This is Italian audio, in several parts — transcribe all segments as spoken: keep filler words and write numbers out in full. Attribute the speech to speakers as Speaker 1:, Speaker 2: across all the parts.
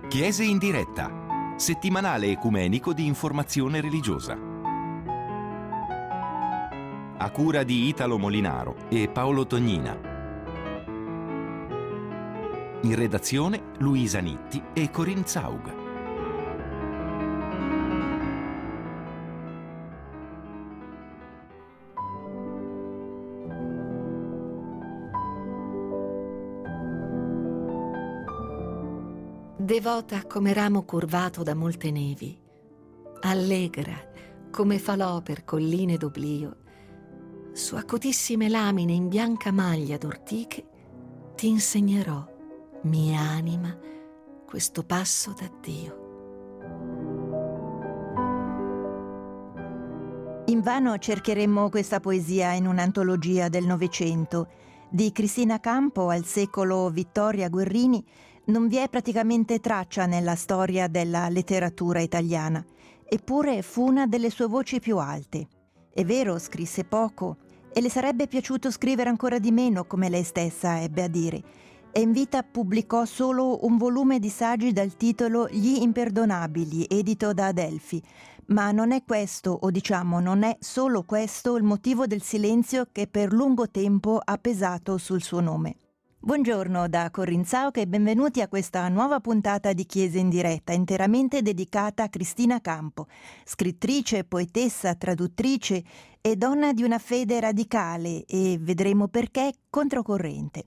Speaker 1: Chiese in diretta, settimanale ecumenico di informazione religiosa. A cura di Italo Molinaro e Paolo Tognina. In redazione Luisa Nitti e Corinne Zaug.
Speaker 2: Devota come ramo curvato da molte nevi, allegra come falò per colline d'oblio, su acutissime lamine in bianca maglia d'ortiche ti insegnerò, mia anima, questo passo d'addio.
Speaker 3: Invano cercheremmo questa poesia in un'antologia del Novecento. Di Cristina Campo al secolo Vittoria Guerrini non vi è praticamente traccia nella storia della letteratura italiana, eppure fu una delle sue voci più alte. È vero, scrisse poco, e le sarebbe piaciuto scrivere ancora di meno, come lei stessa ebbe a dire, e in vita pubblicò solo un volume di saggi dal titolo Gli Imperdonabili, edito da Adelphi. Ma non è questo, o diciamo non è solo questo, il motivo del silenzio che per lungo tempo ha pesato sul suo nome. Buongiorno da Corinne Zaug e benvenuti a questa nuova puntata di Chiese in diretta, interamente dedicata a Cristina Campo, scrittrice, poetessa, traduttrice e donna di una fede radicale e, vedremo perché, controcorrente.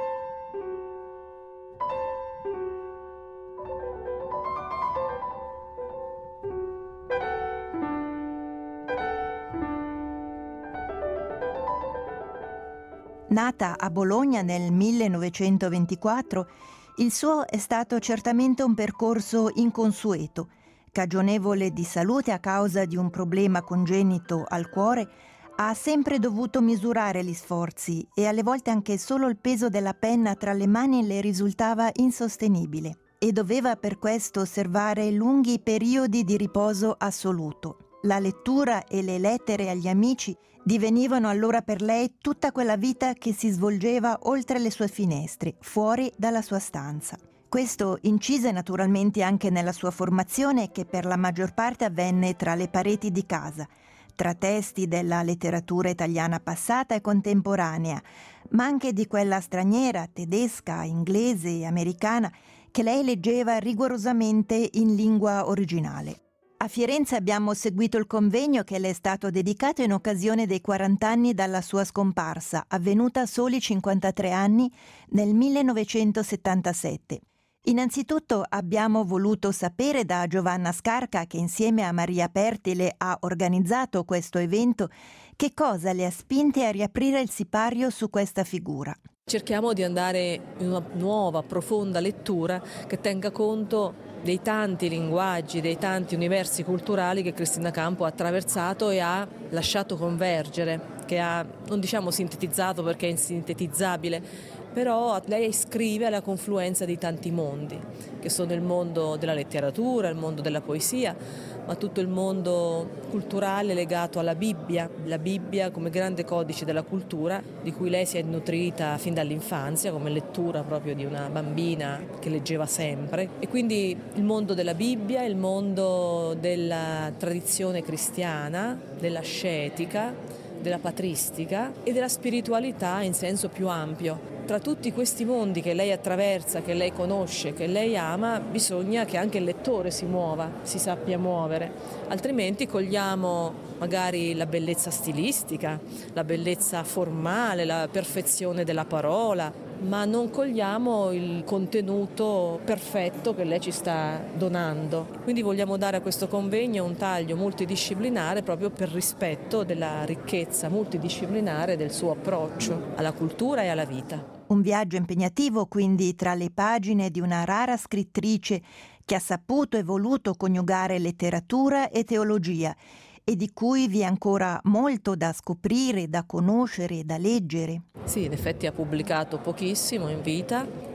Speaker 3: Nata a Bologna nel millenovecentoventiquattro, il suo è stato certamente un percorso inconsueto. Cagionevole di salute a causa di un problema congenito al cuore, ha sempre dovuto misurare gli sforzi e alle volte anche solo il peso della penna tra le mani le risultava insostenibile e doveva per questo osservare lunghi periodi di riposo assoluto. La lettura e le lettere agli amici divenivano allora per lei tutta quella vita che si svolgeva oltre le sue finestre, fuori dalla sua stanza. Questo incise naturalmente anche nella sua formazione, che per la maggior parte avvenne tra le pareti di casa, tra testi della letteratura italiana passata e contemporanea, ma anche di quella straniera, tedesca, inglese e americana, che lei leggeva rigorosamente in lingua originale. A Firenze abbiamo seguito il convegno che le è stato dedicato in occasione dei quaranta anni dalla sua scomparsa, avvenuta a soli cinquantatré anni nel millenovecentosettantasette. Innanzitutto abbiamo voluto sapere da Giovanna Scarca, che insieme a Maria Pertile ha organizzato questo evento, che cosa le ha spinte a riaprire il sipario su questa figura.
Speaker 4: Cerchiamo di andare in una nuova, profonda lettura che tenga conto dei tanti linguaggi, dei tanti universi culturali che Cristina Campo ha attraversato e ha lasciato convergere, che ha, non diciamo sintetizzato perché è insintetizzabile, però lei scrive alla confluenza di tanti mondi, che sono il mondo della letteratura, il mondo della poesia, ma tutto il mondo culturale legato alla Bibbia, la Bibbia come grande codice della cultura, di cui lei si è nutrita fin dall'infanzia, come lettura proprio di una bambina che leggeva sempre. E quindi il mondo della Bibbia, il mondo della tradizione cristiana, dell'ascetica, della patristica e della spiritualità in senso più ampio. Tra tutti questi mondi che lei attraversa, che lei conosce, che lei ama, bisogna che anche il lettore si muova, si sappia muovere, altrimenti cogliamo magari la bellezza stilistica, la bellezza formale, la perfezione della parola, ma non cogliamo il contenuto perfetto che lei ci sta donando. Quindi vogliamo dare a questo convegno un taglio multidisciplinare proprio per rispetto della ricchezza multidisciplinare del suo approccio alla cultura e alla vita.
Speaker 3: Un viaggio impegnativo quindi tra le pagine di una rara scrittrice che ha saputo e voluto coniugare letteratura e teologia e di cui vi è ancora molto da scoprire, da conoscere, da leggere.
Speaker 4: Sì, in effetti ha pubblicato pochissimo in vita,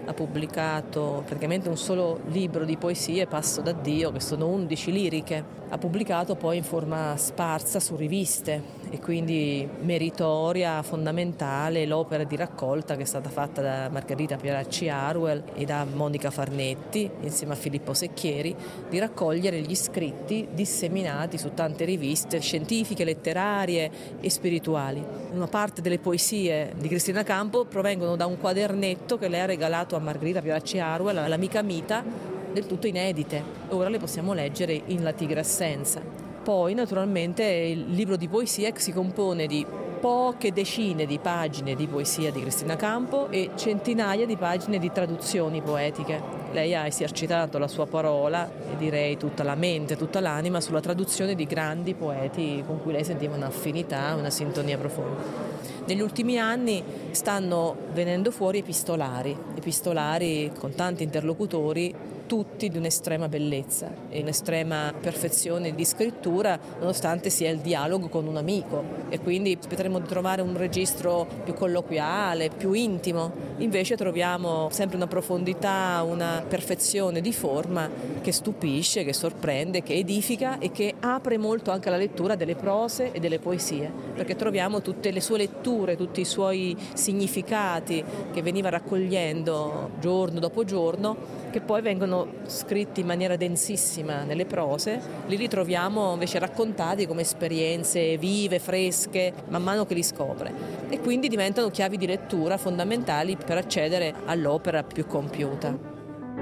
Speaker 4: ha pubblicato praticamente un solo libro di poesie, Passo da Dio, che sono undici liriche. Ha pubblicato poi in forma sparsa su riviste e quindi meritoria, fondamentale, l'opera di raccolta che è stata fatta da Margherita Pieracci Harwell e da Monica Farnetti insieme a Filippo Secchieri, di raccogliere gli scritti disseminati su tante riviste scientifiche, letterarie e spirituali. Una parte delle poesie di Cristina Campo provengono da un quadernetto che lei ha regalato a Margherita Pieracci Harwell, all'amica Mita, del tutto inedite. Ora le possiamo leggere in La tigre assenza. Poi naturalmente il libro di poesie si compone di poche decine di pagine di poesia di Cristina Campo e centinaia di pagine di traduzioni poetiche. Lei ha esercitato la sua parola e direi tutta la mente, tutta l'anima sulla traduzione di grandi poeti con cui lei sentiva un'affinità, una sintonia profonda. Negli ultimi anni stanno venendo fuori epistolari, epistolari con tanti interlocutori, tutti di un'estrema bellezza e un'estrema perfezione di scrittura, nonostante sia il dialogo con un amico, e quindi potremmo trovare un registro più colloquiale, più intimo. Invece troviamo sempre una profondità, una perfezione di forma che stupisce, che sorprende, che edifica e che apre molto anche alla lettura delle prose e delle poesie, perché troviamo tutte le sue letture, tutti i suoi significati che veniva raccogliendo giorno dopo giorno, che poi vengono scritti in maniera densissima nelle prose. Li ritroviamo invece raccontati come esperienze vive, fresche, man mano che li scopre, e quindi diventano chiavi di lettura fondamentali per accedere all'opera più compiuta.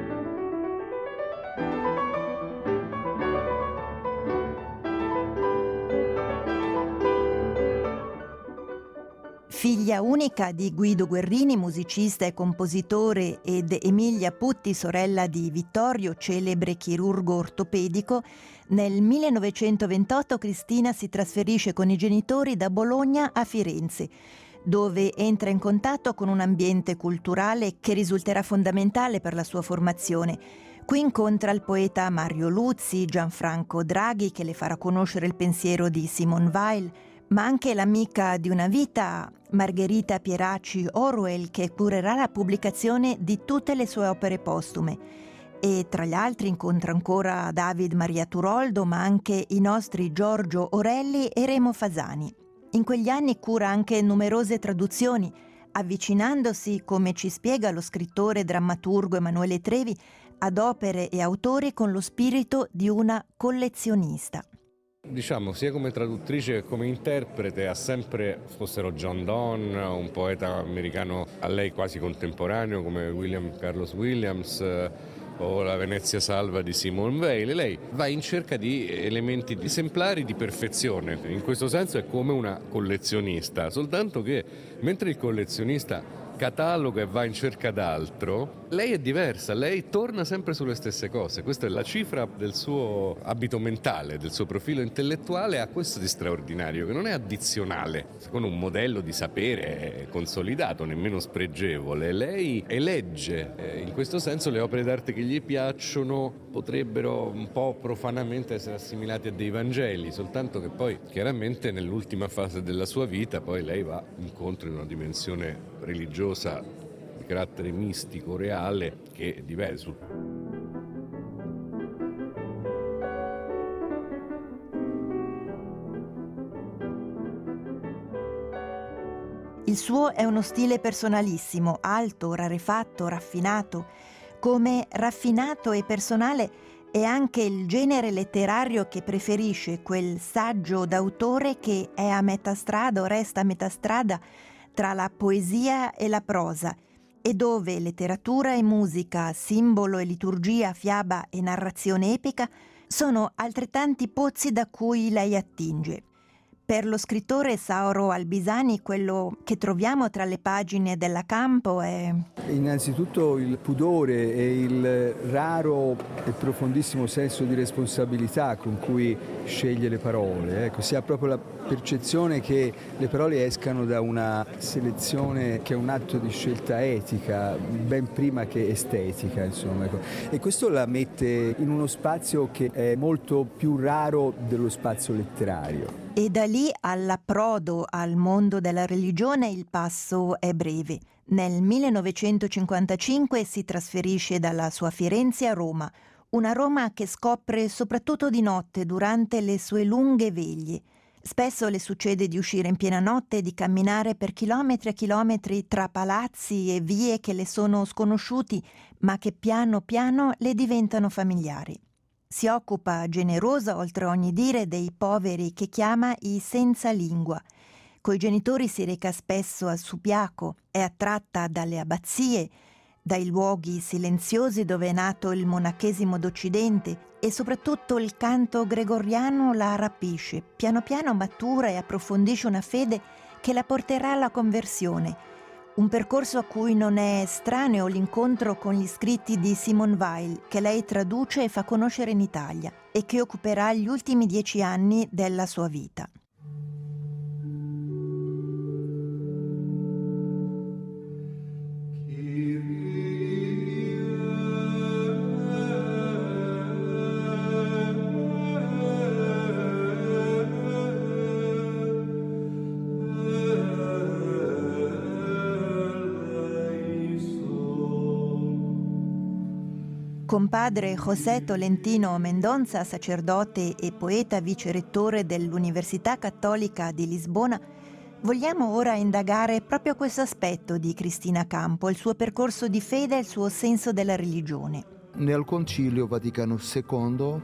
Speaker 3: Figlia unica di Guido Guerrini, musicista e compositore, ed Emilia Putti, sorella di Vittorio, celebre chirurgo ortopedico, nel millenovecentoventotto Cristina si trasferisce con i genitori da Bologna a Firenze, dove entra in contatto con un ambiente culturale che risulterà fondamentale per la sua formazione. Qui incontra il poeta Mario Luzzi, Gianfranco Draghi, che le farà conoscere il pensiero di Simone Weil, ma anche l'amica di una vita, Margherita Pieracci Harwell, che curerà la pubblicazione di tutte le sue opere postume. E tra gli altri incontra ancora David Maria Turoldo, ma anche i nostri Giorgio Orelli e Remo Fasani. In quegli anni cura anche numerose traduzioni, avvicinandosi, come ci spiega lo scrittore e drammaturgo Emanuele Trevi, ad opere e autori con lo spirito di una collezionista.
Speaker 5: Diciamo, sia come traduttrice che come interprete ha sempre, fossero John Donne, un poeta americano a lei quasi contemporaneo come William Carlos Williams, o la Venezia Salva di Simone Weil, lei va in cerca di elementi esemplari di perfezione. In questo senso è come una collezionista, soltanto che mentre il collezionista cataloga e va in cerca d'altro, lei è diversa, lei torna sempre sulle stesse cose. Questa è la cifra del suo abito mentale, del suo profilo intellettuale, ha questo di straordinario, che non è addizionale, secondo un modello di sapere consolidato, nemmeno spregevole. Lei elegge, eh, in questo senso le opere d'arte che gli piacciono potrebbero un po' profanamente essere assimilate a dei Vangeli, soltanto che poi chiaramente nell'ultima fase della sua vita poi lei va incontro in una dimensione religiosa di carattere mistico, reale, che è diverso.
Speaker 3: Il suo è uno stile personalissimo, alto, rarefatto, raffinato. Come raffinato e personale è anche il genere letterario che preferisce, quel saggio d'autore che è a metà strada o resta a metà strada tra la poesia e la prosa, e dove letteratura e musica, simbolo e liturgia, fiaba e narrazione epica sono altrettanti pozzi da cui lei attinge. Per lo scrittore Sauro Albisani quello che troviamo tra le pagine della Campo è
Speaker 6: innanzitutto il pudore e il raro e profondissimo senso di responsabilità con cui sceglie le parole. Ecco, si ha proprio la percezione che le parole escano da una selezione che è un atto di scelta etica, ben prima che estetica, insomma. Ecco. E questo la mette in uno spazio che è molto più raro dello spazio letterario.
Speaker 3: E da lì all'approdo al mondo della religione il passo è breve. Nel millenovecentocinquantacinque si trasferisce dalla sua Firenze a Roma, una Roma che scopre soprattutto di notte durante le sue lunghe veglie. Spesso le succede di uscire in piena notte e di camminare per chilometri e chilometri tra palazzi e vie che le sono sconosciuti, ma che piano piano le diventano familiari. Si occupa, generosa oltre ogni dire, dei poveri che chiama i senza lingua. Coi genitori si reca spesso al Subiaco, è attratta dalle abbazie, dai luoghi silenziosi dove è nato il monachesimo d'Occidente, e soprattutto il canto gregoriano la rapisce. Piano piano matura e approfondisce una fede che la porterà alla conversione, un percorso a cui non è estraneo l'incontro con gli scritti di Simone Weil, che lei traduce e fa conoscere in Italia, e che occuperà gli ultimi dieci anni della sua vita. Con padre José Tolentino Mendonça, sacerdote e poeta vicerettore dell'Università Cattolica di Lisbona, vogliamo ora indagare proprio questo aspetto di Cristina Campo, il suo percorso di fede e il suo senso della religione.
Speaker 7: Nel Concilio Vaticano secondo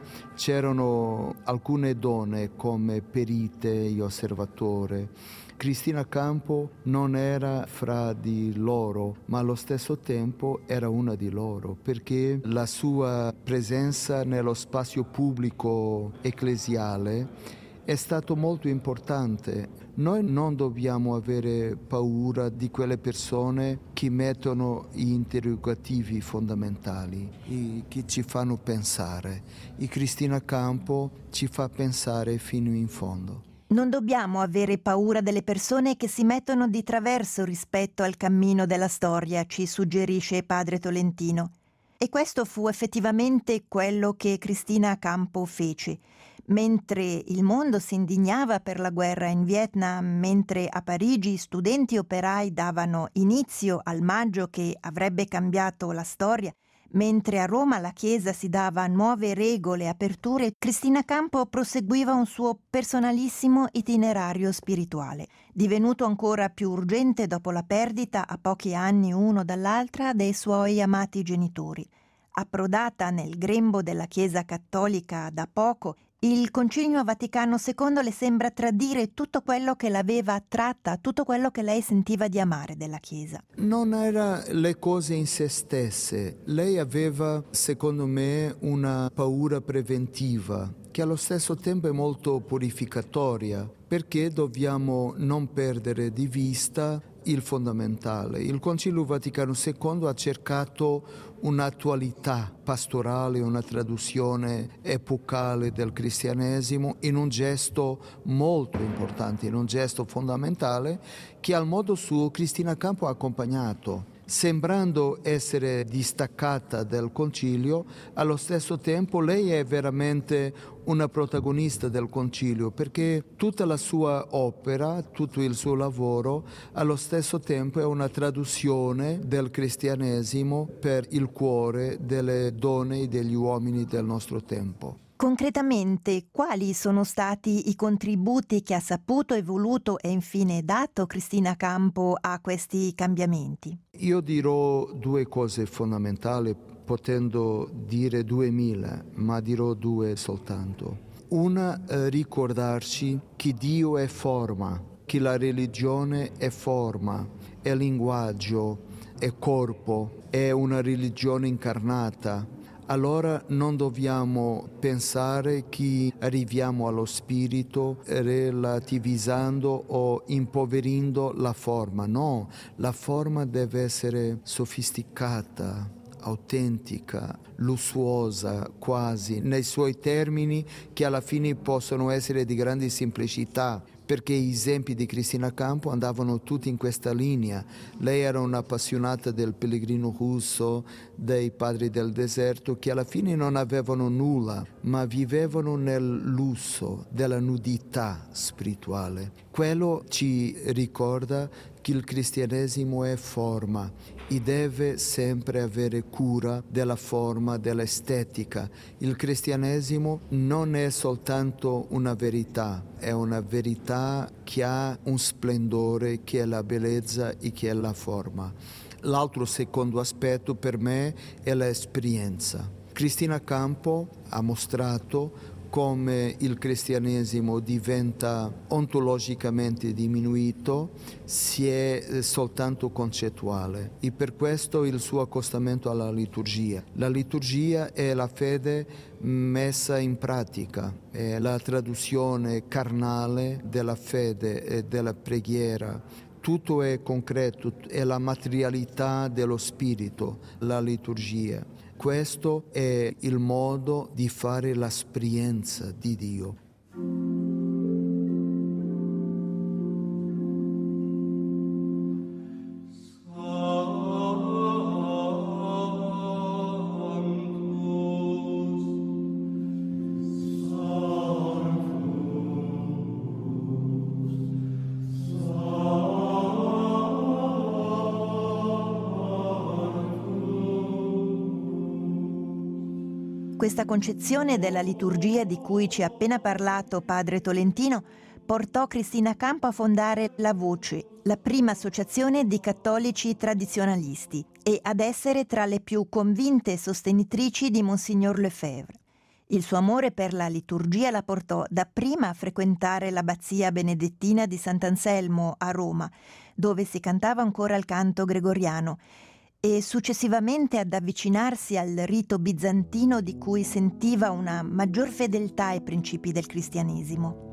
Speaker 7: c'erano alcune donne come perite e osservatore. Cristina Campo non era fra di loro, ma allo stesso tempo era una di loro, perché la sua presenza nello spazio pubblico ecclesiale è stato molto importante. Noi non dobbiamo avere paura di quelle persone che mettono gli interrogativi fondamentali, che ci fanno pensare. E Cristina Campo ci fa pensare fino in fondo.
Speaker 3: Non dobbiamo avere paura delle persone che si mettono di traverso rispetto al cammino della storia, ci suggerisce padre Tolentino. E questo fu effettivamente quello che Cristina Campo fece. Mentre il mondo si indignava per la guerra in Vietnam, mentre a Parigi studenti operai davano inizio al maggio che avrebbe cambiato la storia, mentre a Roma la Chiesa si dava nuove regole e aperture, Cristina Campo proseguiva un suo personalissimo itinerario spirituale, divenuto ancora più urgente dopo la perdita, a pochi anni uno dall'altra, dei suoi amati genitori. Approdata nel grembo della Chiesa cattolica da poco, il Concilio Vaticano secondo le sembra tradire tutto quello che l'aveva attratta, tutto quello che lei sentiva di amare della Chiesa.
Speaker 7: Non era le cose in se stesse. Lei aveva, secondo me, una paura preventiva, che allo stesso tempo è molto purificatoria, perché dobbiamo non perdere di vista il fondamentale. Il Concilio Vaticano secondo ha cercato un'attualità pastorale, una traduzione epocale del cristianesimo in un gesto molto importante, in un gesto fondamentale che al modo suo Cristina Campo ha accompagnato. Sembrando essere distaccata dal concilio, allo stesso tempo lei è veramente una protagonista del concilio, perché tutta la sua opera, tutto il suo lavoro, allo stesso tempo è una traduzione del cristianesimo per il cuore delle donne e degli uomini del nostro tempo.
Speaker 3: Concretamente, quali sono stati i contributi che ha saputo e voluto e infine dato Cristina Campo a questi cambiamenti?
Speaker 7: Io dirò due cose fondamentali, potendo dire duemila, ma dirò due soltanto. Una, eh, ricordarci che Dio è forma, che la religione è forma, è linguaggio, è corpo, è una religione incarnata. Allora non dobbiamo pensare che arriviamo allo spirito relativizzando o impoverendo la forma. No, la forma deve essere sofisticata, autentica, lussuosa quasi, nei suoi termini che alla fine possono essere di grande semplicità, perché gli esempi di Cristina Campo andavano tutti in questa linea. Lei era un'appassionata del pellegrino russo, dei padri del deserto, che alla fine non avevano nulla, ma vivevano nel lusso della nudità spirituale. Quello ci ricorda che il cristianesimo è forma e deve sempre avere cura della forma, dell'estetica. Il cristianesimo non è soltanto una verità, è una verità che ha un splendore, che è la bellezza e che è la forma. L'altro secondo aspetto per me è l'esperienza. Cristina Campo ha mostrato come il cristianesimo diventa ontologicamente diminuito se è soltanto concettuale, e per questo il suo accostamento alla liturgia. La liturgia è la fede messa in pratica, è la traduzione carnale della fede e della preghiera. Tutto è concreto, è la materialità dello spirito, la liturgia. Questo è il modo di fare l'esperienza di Dio.
Speaker 3: Questa concezione della liturgia di cui ci ha appena parlato padre Tolentino portò Cristina Campo a fondare La Voce, la prima associazione di cattolici tradizionalisti, e ad essere tra le più convinte sostenitrici di Monsignor Lefebvre. Il suo amore per la liturgia la portò dapprima a frequentare l'abbazia benedettina di Sant'Anselmo a Roma, dove si cantava ancora il canto gregoriano, e successivamente ad avvicinarsi al rito bizantino di cui sentiva una maggior fedeltà ai principi del cristianesimo.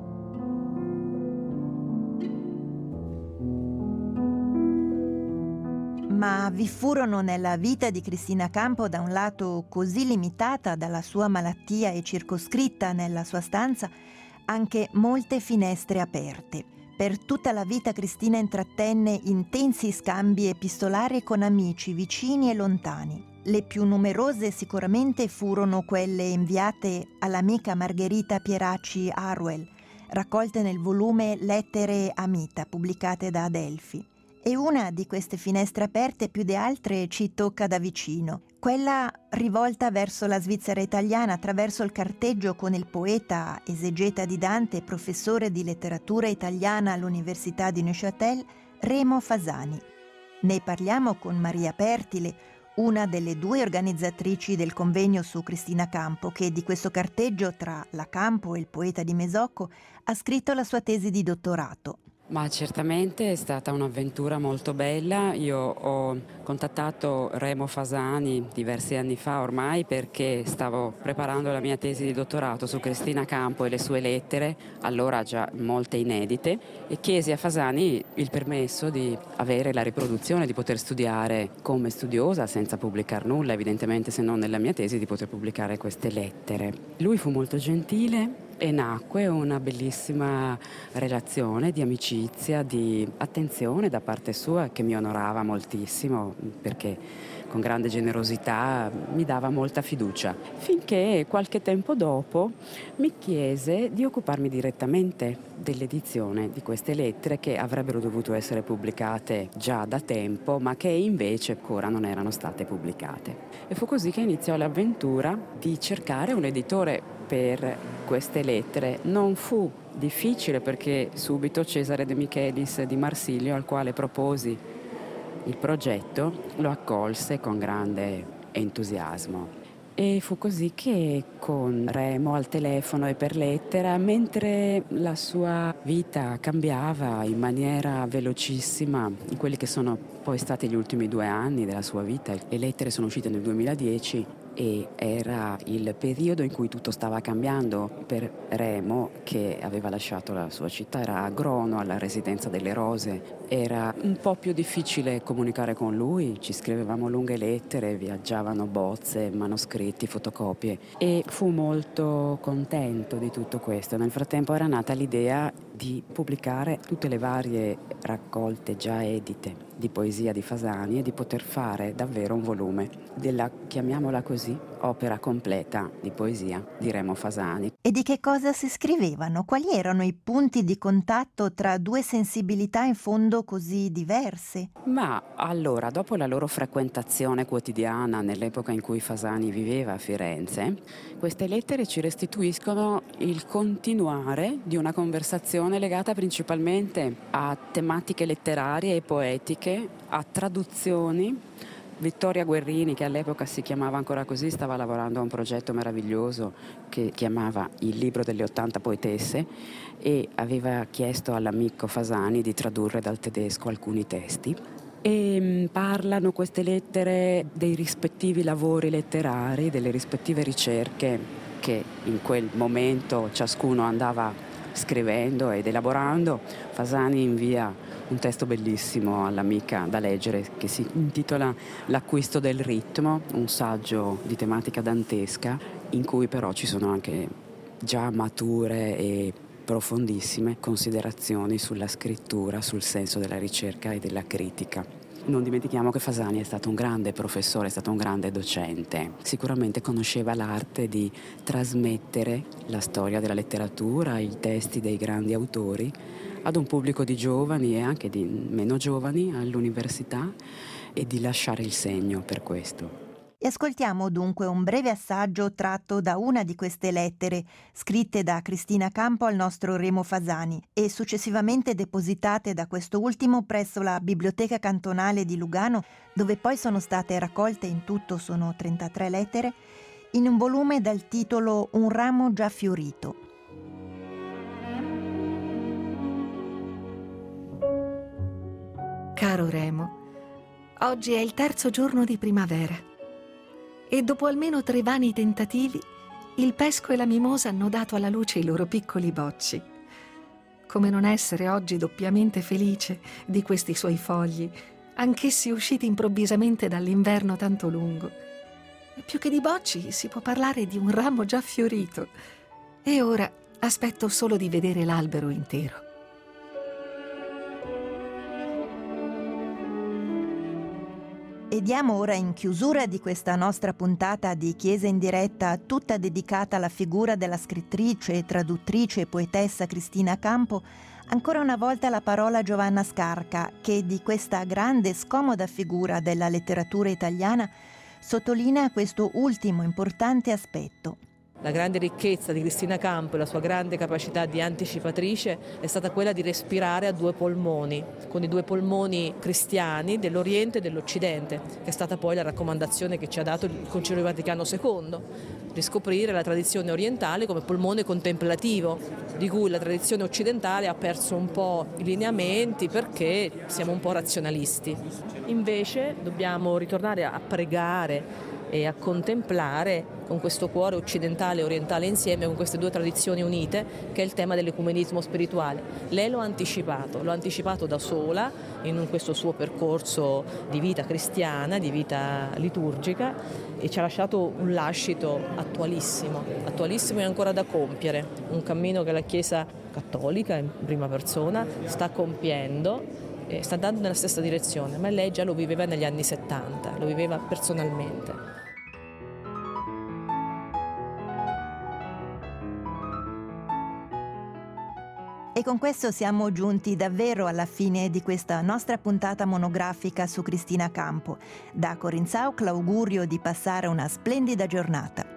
Speaker 3: Ma vi furono nella vita di Cristina Campo, da un lato così limitata dalla sua malattia e circoscritta nella sua stanza, anche molte finestre aperte. Per tutta la vita Cristina intrattenne intensi scambi epistolari con amici vicini e lontani. Le più numerose sicuramente furono quelle inviate all'amica Margherita Pieracci Harwell, raccolte nel volume Lettere a Mita, pubblicate da Adelphi. E una di queste finestre aperte più di altre ci tocca da vicino, quella rivolta verso la Svizzera italiana attraverso il carteggio con il poeta, esegeta di Dante e professore di letteratura italiana all'Università di Neuchâtel, Remo Fasani. Ne parliamo con Maria Pertile, una delle due organizzatrici del convegno su Cristina Campo, che di questo carteggio tra la Campo e il poeta di Mesocco ha scritto la sua tesi di dottorato.
Speaker 8: Ma certamente è stata un'avventura molto bella. Io ho contattato Remo Fasani diversi anni fa ormai, perché stavo preparando la mia tesi di dottorato su Cristina Campo e le sue lettere, allora già molte inedite, e chiesi a Fasani il permesso di avere la riproduzione, di poter studiare come studiosa senza pubblicare nulla, evidentemente se non nella mia tesi, di poter pubblicare queste lettere. Lui fu molto gentile e nacque una bellissima relazione di amicizia, di attenzione da parte sua, che mi onorava moltissimo, perché con grande generosità mi dava molta fiducia, finché qualche tempo dopo mi chiese di occuparmi direttamente dell'edizione di queste lettere, che avrebbero dovuto essere pubblicate già da tempo, ma che invece ancora non erano state pubblicate. E fu così che iniziò l'avventura di cercare un editore per queste lettere. Non fu difficile, perché subito Cesare De Michelis di Marsilio, al quale proposi il progetto, lo accolse con grande entusiasmo. E fu così che con Remo al telefono e per lettera, mentre la sua vita cambiava in maniera velocissima, in quelli che sono poi stati gli ultimi due anni della sua vita, le lettere sono uscite nel duemiladieci, e era il periodo in cui tutto stava cambiando per Remo, che aveva lasciato la sua città, era a Grono, alla residenza delle Rose. Era un po' più difficile comunicare con lui, ci scrivevamo lunghe lettere, viaggiavano bozze, manoscritti, fotocopie, e fu molto contento di tutto questo. Nel frattempo era nata l'idea di pubblicare tutte le varie raccolte già edite di poesia di Fasani e di poter fare davvero un volume della, chiamiamola così, opera completa di poesia di Remo Fasani.
Speaker 3: E di che cosa si scrivevano? Quali erano i punti di contatto tra due sensibilità in fondo così diverse?
Speaker 8: Ma allora, dopo la loro frequentazione quotidiana nell'epoca in cui Fasani viveva a Firenze, queste lettere ci restituiscono il continuare di una conversazione legata principalmente a tematiche letterarie e poetiche, a traduzioni. Vittoria Guerrini, che all'epoca si chiamava ancora così, stava lavorando a un progetto meraviglioso che chiamava Il libro delle ottanta poetesse e aveva chiesto all'amico Fasani di tradurre dal tedesco alcuni testi. E parlano queste lettere dei rispettivi lavori letterari, delle rispettive ricerche che in quel momento ciascuno andava scrivendo ed elaborando. Fasani invia un testo bellissimo all'amica da leggere che si intitola L'acquisto del ritmo, un saggio di tematica dantesca in cui però ci sono anche già mature e profondissime considerazioni sulla scrittura, sul senso della ricerca e della critica. Non dimentichiamo che Fasani è stato un grande professore, è stato un grande docente. Sicuramente conosceva l'arte di trasmettere la storia della letteratura, i testi dei grandi autori ad un pubblico di giovani e anche di meno giovani all'università e di lasciare il segno per questo.
Speaker 3: E ascoltiamo dunque un breve assaggio tratto da una di queste lettere, scritte da Cristina Campo al nostro Remo Fasani e successivamente depositate da questo ultimo presso la Biblioteca Cantonale di Lugano, dove poi sono state raccolte, in tutto sono trentatré lettere, in un volume dal titolo Un ramo già fiorito.
Speaker 2: Caro Remo, oggi è il terzo giorno di primavera e dopo almeno tre vani tentativi il pesco e la mimosa hanno dato alla luce i loro piccoli bocci. Come non essere oggi doppiamente felice di questi suoi fogli, anch'essi usciti improvvisamente dall'inverno tanto lungo. Più che di bocci si può parlare di un ramo già fiorito e ora aspetto solo di vedere l'albero intero.
Speaker 3: E diamo ora in chiusura di questa nostra puntata di Chiesa in diretta, tutta dedicata alla figura della scrittrice, traduttrice e poetessa Cristina Campo, ancora una volta la parola a Giovanna Scarca, che di questa grande e scomoda figura della letteratura italiana sottolinea questo ultimo importante aspetto.
Speaker 4: La grande ricchezza di Cristina Campo e la sua grande capacità di anticipatrice è stata quella di respirare a due polmoni, con i due polmoni cristiani dell'Oriente e dell'Occidente, che è stata poi la raccomandazione che ci ha dato il Concilio Vaticano secondo, riscoprire la tradizione orientale come polmone contemplativo, di cui la tradizione occidentale ha perso un po' i lineamenti perché siamo un po' razionalisti. Invece dobbiamo ritornare a pregare e a contemplare con questo cuore occidentale e orientale insieme, con queste due tradizioni unite, che è il tema dell'ecumenismo spirituale. Lei lo ha anticipato, lo ha anticipato da sola in questo suo percorso di vita cristiana, di vita liturgica, e ci ha lasciato un lascito attualissimo, attualissimo e ancora da compiere, un cammino che la Chiesa cattolica in prima persona sta compiendo, sta andando nella stessa direzione, ma lei già lo viveva negli anni settanta, lo viveva personalmente.
Speaker 3: E con questo siamo giunti davvero alla fine di questa nostra puntata monografica su Cristina Campo. Da Corinne Sauk l'augurio di passare una splendida giornata.